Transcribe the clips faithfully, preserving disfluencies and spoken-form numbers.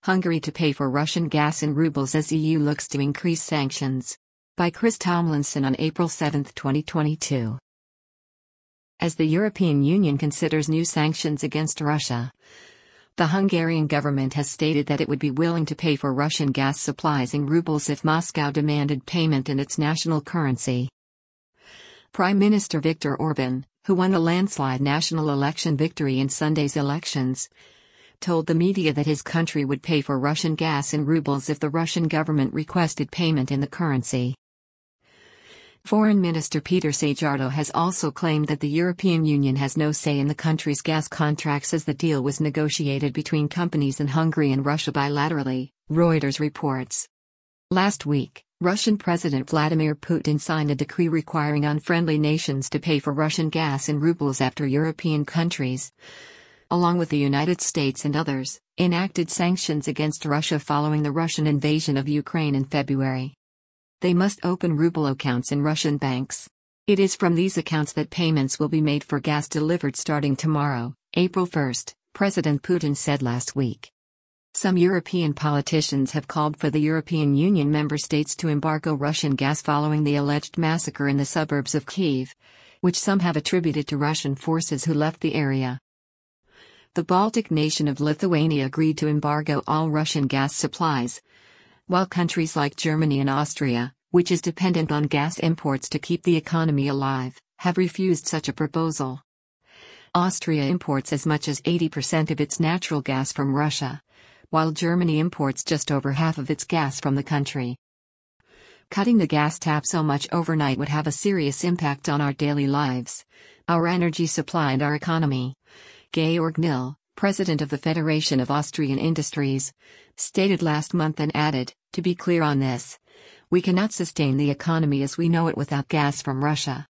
Hungary to pay for Russian gas in rubles as E U looks to increase sanctions. By Chris Tomlinson on April seventh, twenty twenty-two. As the European Union considers new sanctions against Russia, the Hungarian government has stated that it would be willing to pay for Russian gas supplies in rubles if Moscow demanded payment in its national currency. Prime Minister Viktor Orban, who won a landslide national election victory in Sunday's elections, told the media that his country would pay for Russian gas in rubles if the Russian government requested payment in the currency. Foreign Minister Peter Szijjártó has also claimed that the European Union has no say in the country's gas contracts as the deal was negotiated between companies in Hungary and Russia bilaterally, Reuters reports. Last week, Russian President Vladimir Putin signed a decree requiring unfriendly nations to pay for Russian gas in rubles after European countries, along with the United States and others, enacted sanctions against Russia following the Russian invasion of Ukraine in February. They must open ruble accounts in Russian banks. It is from these accounts that payments will be made for gas delivered starting tomorrow, April first, President Putin said last week. Some European politicians have called for the European Union member states to embargo Russian gas following the alleged massacre in the suburbs of Kyiv, which some have attributed to Russian forces who left the area. The Baltic nation of Lithuania agreed to embargo all Russian gas supplies, while countries like Germany and Austria, which is dependent on gas imports to keep the economy alive, have refused such a proposal. Austria imports as much as eighty percent of its natural gas from Russia, while Germany imports just over half of its gas from the country. Cutting the gas tap so much overnight would have a serious impact on our daily lives, our energy supply and our economy, Georg Nil, president of the Federation of Austrian Industries, stated last month and added, to be clear on this, we cannot sustain the economy as we know it without gas from Russia.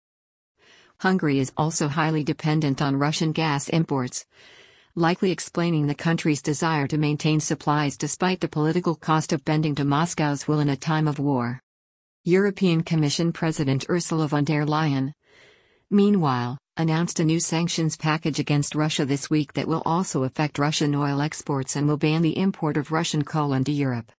Hungary is also highly dependent on Russian gas imports, likely explaining the country's desire to maintain supplies despite the political cost of bending to Moscow's will in a time of war. European Commission President Ursula von der Leyen, meanwhile, announced a new sanctions package against Russia this week that will also affect Russian oil exports and will ban the import of Russian coal into Europe.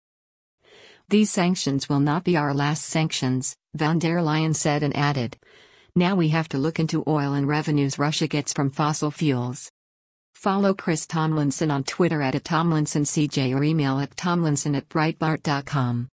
These sanctions will not be our last sanctions, von der Leyen said and added. Now we have to look into oil and revenues Russia gets from fossil fuels. Follow Chris Tomlinson on Twitter at Tomlinson C J or email at tomlinson at breitbart dot com.